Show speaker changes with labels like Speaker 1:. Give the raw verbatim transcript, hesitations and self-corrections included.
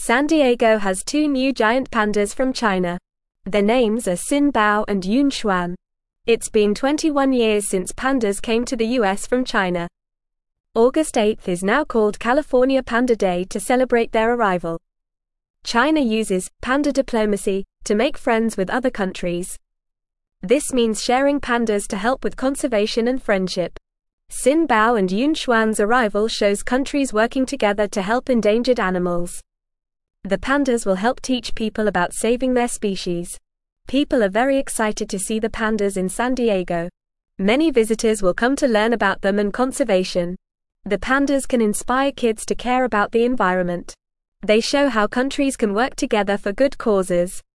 Speaker 1: San Diego has two new giant pandas from China. Their names are Xin Bao and Yun Xuan. It's been twenty-one years since pandas came to the U S from China. August eighth is now called California Panda Day to celebrate their arrival. China uses panda diplomacy to make friends with other countries. This means sharing pandas to help with conservation and friendship. Xin Bao and Yun Xuan's arrival shows countries working together to help endangered animals. The pandas will help teach people about saving their species. People are very excited to see the pandas in San Diego. Many visitors will come to learn about them and conservation. The pandas can inspire kids to care about the environment. They show how countries can work together for good causes.